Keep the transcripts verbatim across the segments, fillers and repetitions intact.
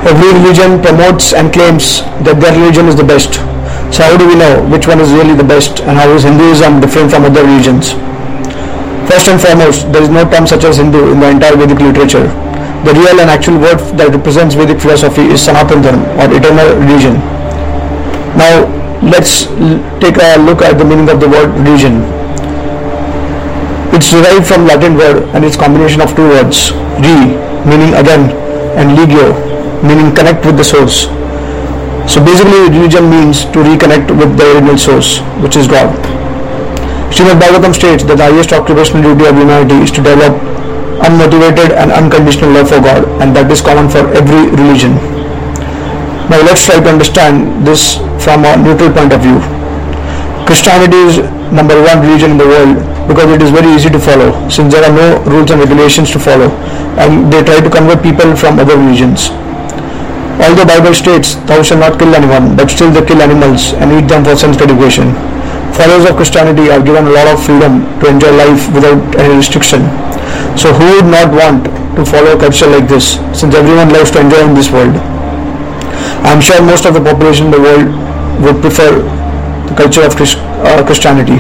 Every religion promotes and claims that their religion is the best. So how do we know which one is really the best, and how is Hinduism different from other religions? First and foremost, there is no term such as Hindu in the entire Vedic literature. The real and actual word that represents Vedic philosophy is Sanatan Dharma, or eternal religion. Now let's take a look at the meaning of the word religion. It's derived from Latin word and its combination of two words, re meaning again and legio meaning connect with the source. So basically religion means to reconnect with the original source, which is God. Srimad Bhagavatam states that the highest occupational duty of humanity is to develop unmotivated and unconditional love for God, and that is common for every religion. Now let's try to understand this from a neutral point of view. Christianity is number one religion in the world because it is very easy to follow, since there are no rules and regulations to follow, and they try to convert people from other religions. Although Bible states, thou shalt not kill anyone, but still they kill animals and eat them for sense gratification. Followers of Christianity are given a lot of freedom to enjoy life without any restriction. So who would not want to follow a culture like this, since everyone loves to enjoy in this world? I am sure most of the population in the world would prefer the culture of Christ, uh, Christianity.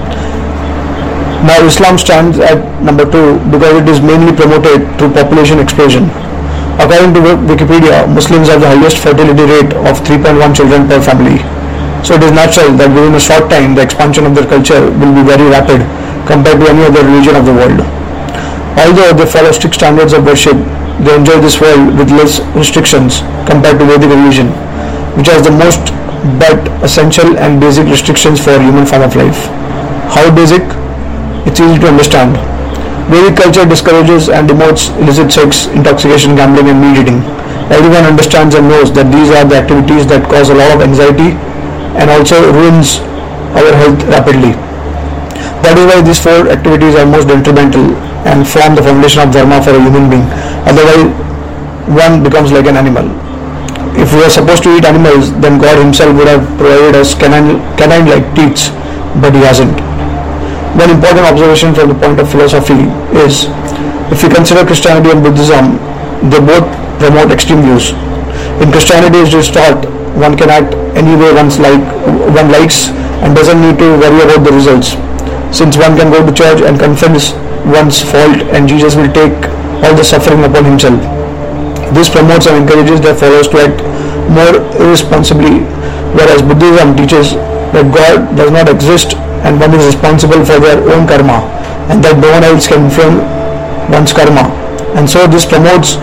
Now Islam stands at number two because it is mainly promoted through population explosion. According to Wikipedia, Muslims have the highest fertility rate of three point one children per family. So it is natural that within a short time the expansion of their culture will be very rapid compared to any other religion of the world. Although they follow strict standards of worship, they enjoy this world with less restrictions compared to Vedic religion, which has the most but essential and basic restrictions for human form of life. How basic? It's easy to understand. Vedic culture discourages and demotes illicit sex, intoxication, gambling and meat eating. Everyone understands and knows that these are the activities that cause a lot of anxiety and also ruins our health rapidly. That is why these four activities are most detrimental and form the foundation of dharma for a human being. Otherwise, one becomes like an animal. If we are supposed to eat animals, then God himself would have provided us canine, canine-like teats, but he hasn't. One important observation from the point of philosophy is, if we consider Christianity and Buddhism, they both promote extreme views. In Christianity it is taught one can act any way one's like, one likes and doesn't need to worry about the results, since one can go to church and confess one's fault and Jesus will take all the suffering upon himself. This promotes and encourages their followers to act more irresponsibly, whereas Buddhism teaches that God does not exist and one is responsible for their own karma and that no one else can influence one's karma. And so this promotes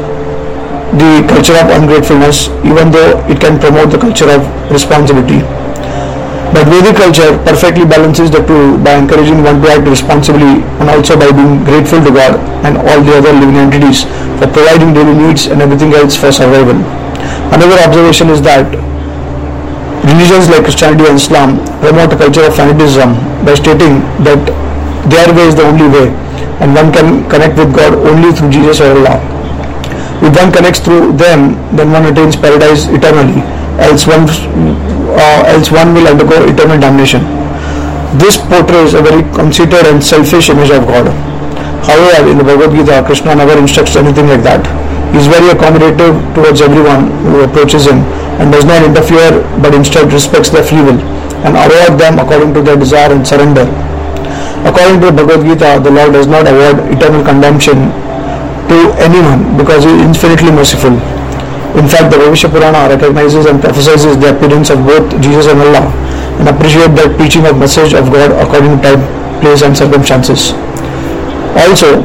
the culture of ungratefulness, even though it can promote the culture of responsibility. But Vedic culture perfectly balances the two by encouraging one to act responsibly and also by being grateful to God and all the other living entities for providing daily needs and everything else for survival. Another observation is that religions like Christianity and Islam promote a culture of fanatism by stating that their way is the only way and one can connect with God only through Jesus or Allah. If one connects through them, then one attains paradise eternally, else one, uh, else one will undergo eternal damnation. This portrays a very conceited and selfish image of God. However, in the Bhagavad Gita, Krishna never instructs anything like that. He is very accommodative towards everyone who approaches him and does not interfere but instead respects their free will and award them according to their desire and surrender. According to the Bhagavad Gita, the Lord does not award eternal condemnation to anyone because he is infinitely merciful. In fact, the Bhavishya Purana recognizes and prophesies the appearance of both Jesus and Allah and appreciate the teaching of message of God according to time, place and circumstances. Also,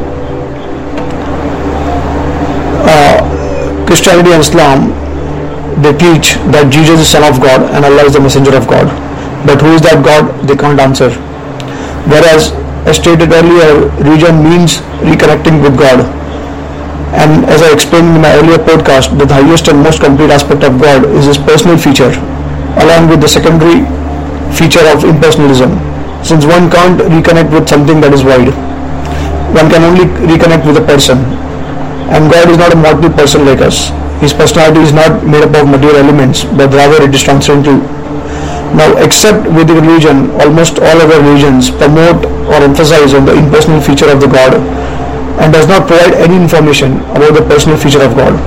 uh, Christianity and Islam, they teach that Jesus is Son of God and Allah is the Messenger of God. But who is that God? They can't answer. Whereas, as stated earlier, religion means reconnecting with God. And as I explained in my earlier podcast, that the highest and most complete aspect of God is his personal feature, along with the secondary feature of impersonalism. Since one can't reconnect with something that is void, one can only reconnect with a person. And God is not a mortal person like us. His personality is not made up of material elements, but rather it is transcendental. Now, except Vedic religion, almost all other religions promote or emphasize on the impersonal feature of the God and does not provide any information about the personal feature of God.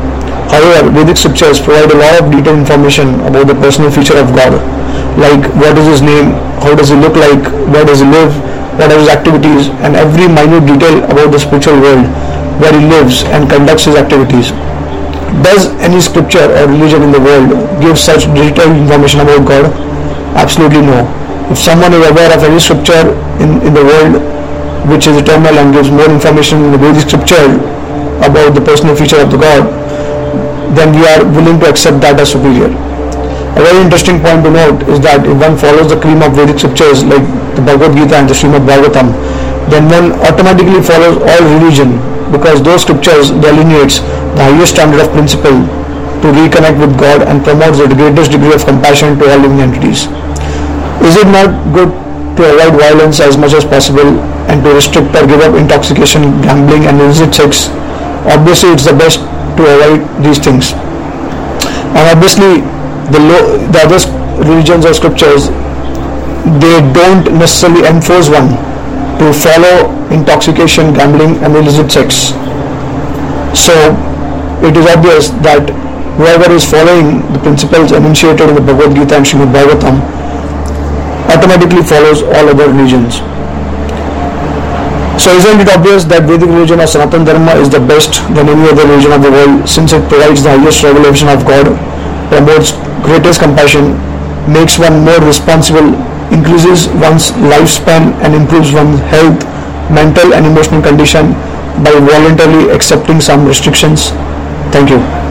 However, Vedic scriptures provide a lot of detailed information about the personal feature of God, like what is his name, how does he look like, where does he live, what are his activities, and every minute detail about the spiritual world where he lives and conducts his activities. Does any scripture or religion in the world give such detailed information about God? Absolutely no. If someone is aware of any scripture in, in the world which is eternal and gives more information in the Vedic scripture about the personal feature of the God, then we are willing to accept that as superior. A very interesting point to note is that if one follows the cream of Vedic scriptures like the Bhagavad Gita and the Srimad Bhagavatam, then one automatically follows all religion, because those scriptures delineates the highest standard of principle to reconnect with God and promotes the greatest degree of compassion to all living entities. Is it not good to avoid violence as much as possible and to restrict or give up intoxication, gambling and illicit sex? Obviously it's the best to avoid these things. And obviously the, low, the other religions or scriptures, they don't necessarily enforce one to follow intoxication, gambling and illicit sex. So it is obvious that whoever is following the principles enunciated in the Bhagavad Gita and Srimad Bhagavatam automatically follows all other religions. So isn't it obvious that Vedic religion or Sanatana Dharma is the best than any other religion of the world, since it provides the highest revelation of God, promotes greatest compassion, makes one more responsible, increases one's lifespan and improves one's health, mental and emotional condition by voluntarily accepting some restrictions? Thank you.